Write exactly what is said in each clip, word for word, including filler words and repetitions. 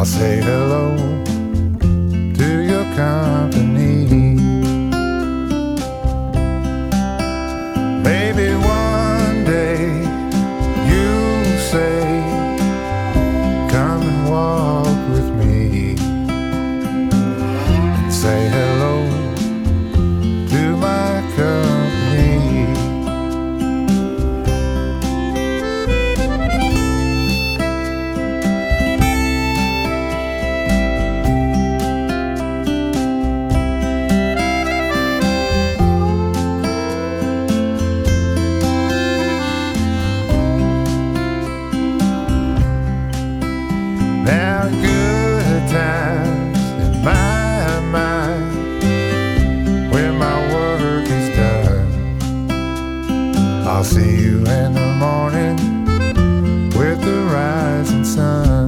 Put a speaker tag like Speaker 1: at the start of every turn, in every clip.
Speaker 1: I'll say hello to your company. Maybe one day you'll say, come and walk with me, and say hello to my company. Now good times in my mind, when my work is done, I'll see you in the morning with the rising sun.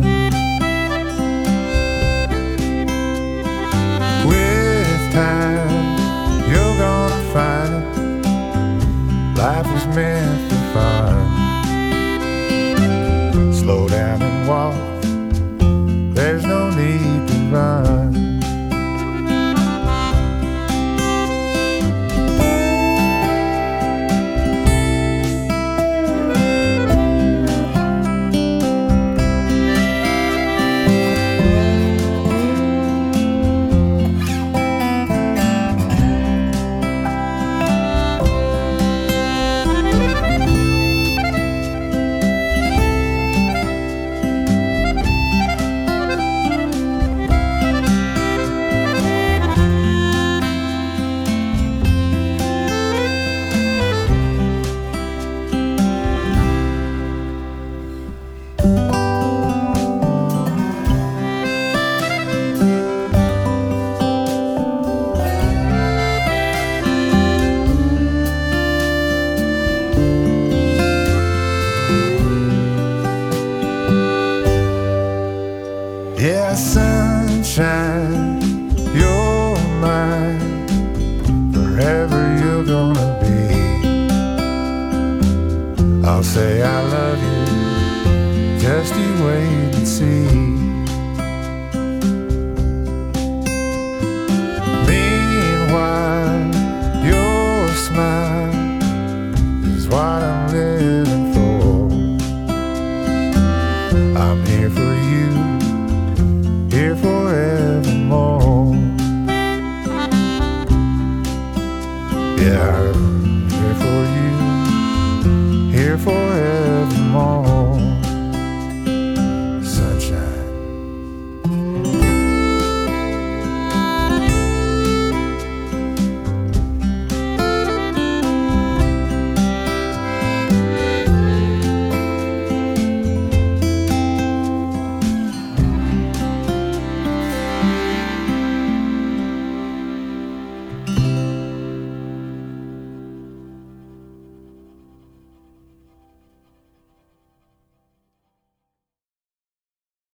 Speaker 1: With time, you're gonna find life was meant for fun. Slow down and walk, there's no need to run. Yeah, sunshine, you're mine, forever you're gonna be. I'll say I love you, just you wait and see. Meanwhile, your smile is what I'm living for. I'm here for you, here forevermore. Yeah,